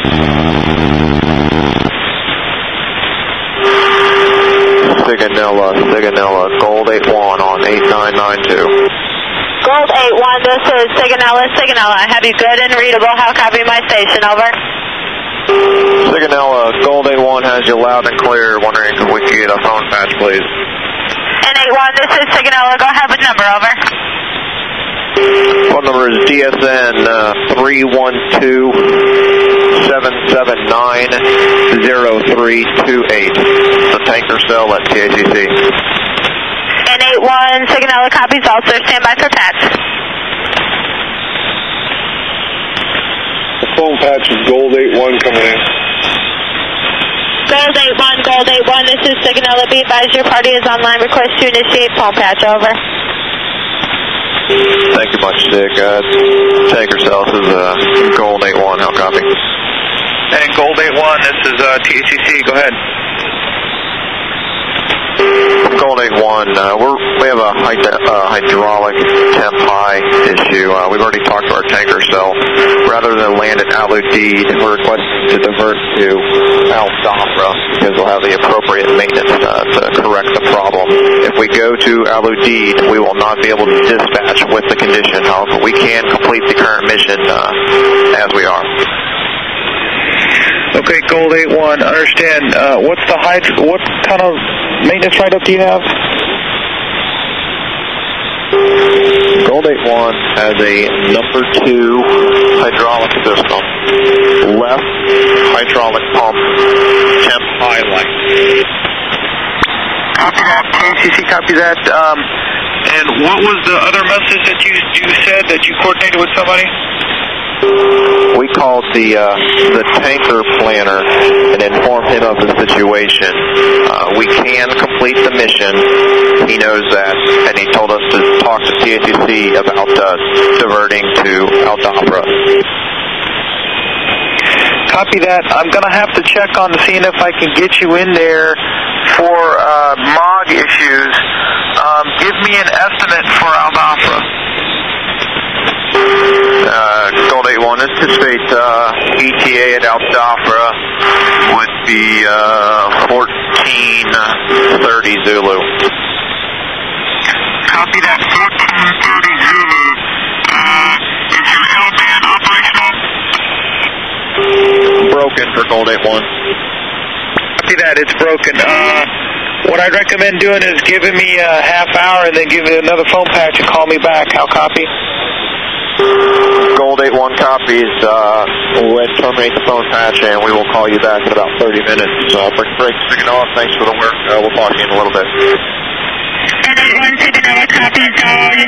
Sigonella, Gold 81 on 8992. Gold 81, this is Sigonella. I have you good and readable. How copy my station? Over. Sigonella, Gold 81 has you loud and clear. Wondering if we could get a phone patch, please. And 81, this is Sigonella. Go ahead with number. Over. Phone number is DSN 312-779-0328. The tanker cell at TACC. And 81, Sigonella copies also. Stand by for patch. The phone patch is Gold 81 coming in. Gold 81, this is Sigonella. Be advised your party is online. Request to initiate phone patch. Over. Thank you much, Sig. Tanker cell, this is Gold 81. How copy? And Gold 81, this is TACC. Go ahead. Gold 81, we have a hydraulic temp high issue. We've already talked to our tanker cell. Rather than land at Al Udeid, we're requesting to divert to Al Dhafra because we'll have the appropriate maintenance to correct the problem. If we go to Al Udeid, we will not be able to dispatch with the condition. However, we can complete the current mission as we are. Okay, Gold 81, understand. What kind of maintenance write-up do you have? Gold 81 has a number 2 hydraulic system. Left hydraulic pump, temp high light. Copy that. TACC, copy that. And what was the other message that you said that you coordinated with somebody? We called the tanker planner and informed him of the situation. We can complete the mission. He knows that, and he told us to talk to TACC about diverting to Al Dhafra. Copy that. I'm going to have to check on seeing if I can get you in there for MOG issues. Give me an estimate for Al Dhafra. Gold 81, anticipate ETA at Al Dhafra would be 1430 Zulu. Copy that. 1430 Zulu. Is your L-band operational? Broken for Gold 81. Copy that. It's broken. What I'd recommend doing is giving me a half hour and then give me another phone patch and call me back. How copy? Gold 81 copies. We'll terminate the phone patch and we will call you back in about 30 minutes. Break Sigonella, thanks for the work. We'll talk to you in a little bit. And 81, Sigonella copies.